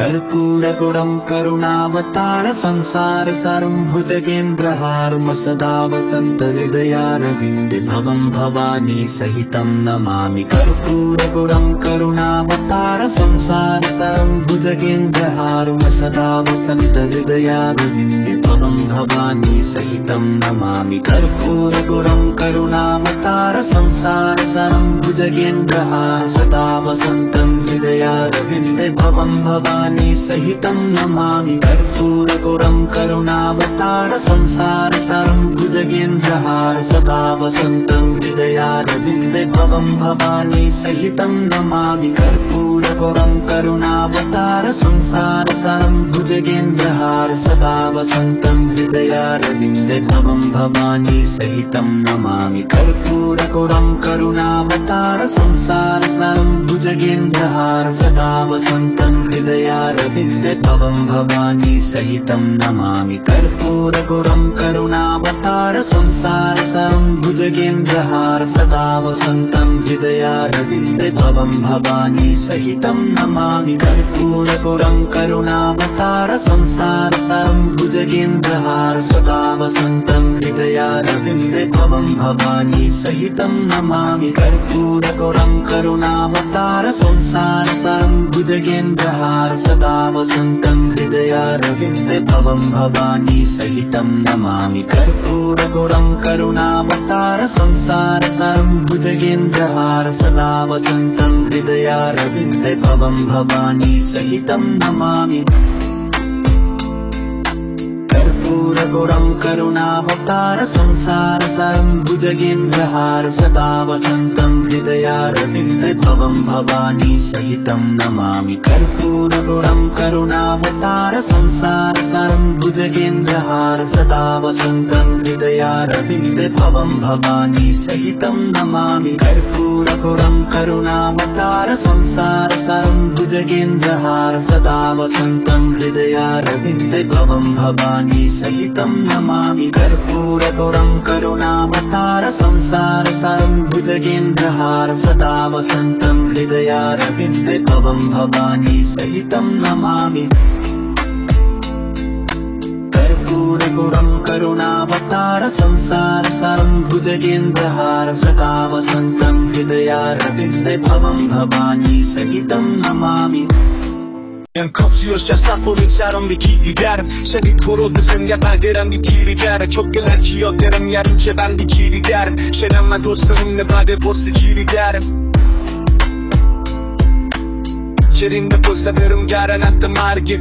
कर्पूरगुणं करुणावतार संसारसारं भुजगेन्द्रहारं सदा वसन्तहृदयारविन्दे भवं भवानी सहितं नमामि। कर्पूरगुणं करुणावतार संसारसारं भुजगेन्द्रहारं सदा वसन्तहृदयारविन्दे भवं भवानी सहितं नमामि। कर्पूरगुणं करुणावतार संसारसारं भुजगेन्द्रहारं सदा वसन्तं हृदयारविन्दे भवं भवानी सहितं नमामि। कर्पूरगुणं करुणावतार संसारसारं भुजगेन्द्रहारं सदा वसन्तं हृदयारविन्दे भवं भवानी सहितं नमामि। कर्पूरगुणं करुणावतार संसारसारं भुजगेन्द्रहारं सदा वसन्तं हृदयारविन्दे भवं भवानी सहितं नमामि। कर्पूरगुणं करुणावतार संसारसारं भुजगेन्द्रहारं सदा वसन्तं हृदयारविन्दे भवं भवानी सहितं नमामि। कर्पूरगुणं करुणावतार संसारसारं भुजगेन्द्रहारं सदा वसन्तं हृदयारविन्दे भवं भवानी सहितं नमामि। कर्पूरगुणं करुणावतार संसारसारं भुजगेन्द्रहारं सदा वसन्तं हृदयारविन्दे भवं भवानी सहितं नमामि। कर्पूरगुणं करुणावतार संसारसारं भुजगेन्द्रहारं सदा वसन्तं हृदयारविन्दे भवं भवानी सहितं नमामि। कर्पूरगुणं करुणावतार संसारसारं भुजगेन्द्रहारं सदा वसन्तं हृदयारविन्दे भवं भवानी सहितं नमामि। कर्पूरगुणं करुणावतार संसारसारं भुजगेन्द्रहारं सदा वसन्तं हृदयारविन्दे भवं भवानी सहितं नमामि। कर्पूरगुणं करुणावतार संसारसारं भुजगेन्द्रहारं सदा वसन्तं हृदयारविन्दे भवं भवानी सहितं नमामि। कर्पूरगुणं करुणावतार संसारसारं भुजगेन्द्रहारं सदा वसन्तं हृदयारविन्दे भवं भवानी सहितं नमामि। कर्पूरगुणं करुणावतार संसारसारं भुजगेन्द्रहारं सदा वसन्तं हृदयारविन्दे भवं भवानी सहितं नमामि। कर्पूरगुणं करुणावतार संसारसारं भुजगेन्द्रहारं सदा वसन्तं हृदयारविन्दे भवं भवानी सहितं Namami. Kapsıyoruz ya safo insan bir ki giderim. Seni korudu sen ya ben derim bir ki giderim. Çok gelen ki yok derim yarınca ben bir ki giderim. Şerenme dostlarım ne bade postu ki giderim. Şerinde posta derim garen attım argi.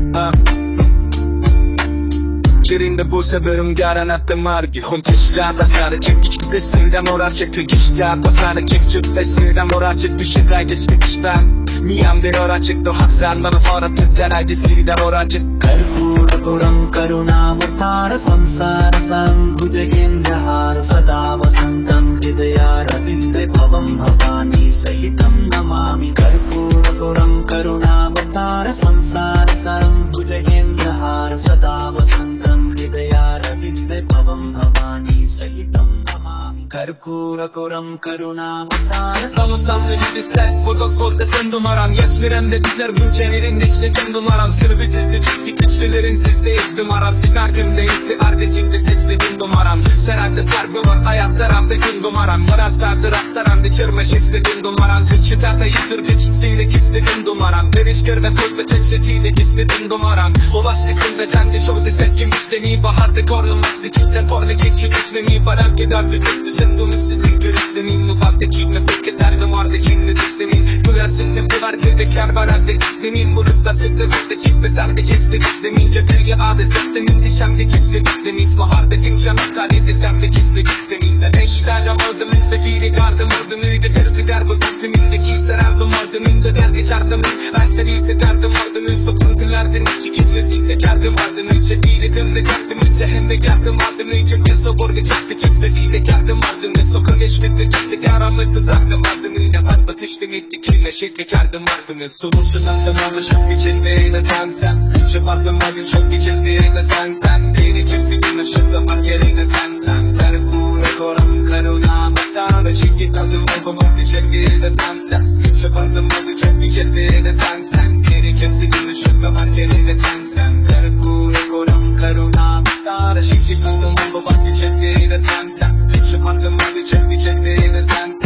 Şerinde posta derim garen attım argi. Hon kişiler basarı çek içti besirden orar çekti kişiler basarı çek çık besirden orar çek bir şey geçmek işten. Niyam der orar çek do hasranmanı fara tütten aydı sirden orar çek. कर्पूरगुणं करुणावतार संसारसारं भुजगेन्द्रहारं सदा वसन्तं हृदयारविन्दे भवं भवानी सहितं नमामि। कर्पूरगुणं करुणावतार संसारसारं भुजगेन्द्रहारं सदा वसन्तं हृदयारविन्दे भवं भवानी सहितं नमामि। कर्पूरगुणं करुणावतार Salımdan önce sen Vodokkol'da sen numaran Yasviremde dizer gülçelerin dişli can numaran Sırbisizli çiftli güçlülerin sizde iz numaran Sigartımda izli kardeşimde sesli bin numaran Serende sargı var ayaktaramda gün numaran Varastardı rastaramda kırmış izli bin numaran Çıtarda yıtır geçiksiyle gizli bin numaran Perişkör ve poz ve tek sesiyle gizli bin numaran O vasfetinde kendi şovda setkim işlemi Baharda korunmazdı kimsen forlu geçip işlemi Barar giderdi sessizin dumsizin görüşlemin Mutfakta kimle pek ezerdim orada kimle düzlemin Güversinle bular kırdıklar bararda gizlemin Murukta sütte sütte çift sende gizli gizlemin Cepherge adı seslemin dişemde gizli gizlemin Baharda timşan aptal edesem gizli gizlemin Ben eşler aldım müttefiri gardım Ardım üyde kırdı garbı bittimindeki sarardım Ardım ünde derdi çardım Başta değilse derdim ardım Üst toplantılardan içi gizlesi sekerdim Ardım üçe bile dönde kalktım Üçe hem de geldim ardım Üçe kez de borga çekti gizlesiyle geldim Ardım ne sokağa geçti de karanlık tuzaktım Ardım ünde pat batıştım etti kirleşik tekerdim Ardım sonuçundan da anlaşıp geçirmeyle sen Şımardım abi çok geçirmeyle sen Beni kimse güneşinde bak yerine sen कर्पूरगुणं करुणावतार Çünkü tadım olmamak geçirmeyle sen Şımardım abi çok geçirmeyle sen Beni Kimsenin şüphe sen Kırgune korum karunavtara Şikti kıldım bu vakti çektiğine sen Şımardım vakti çektiğine sen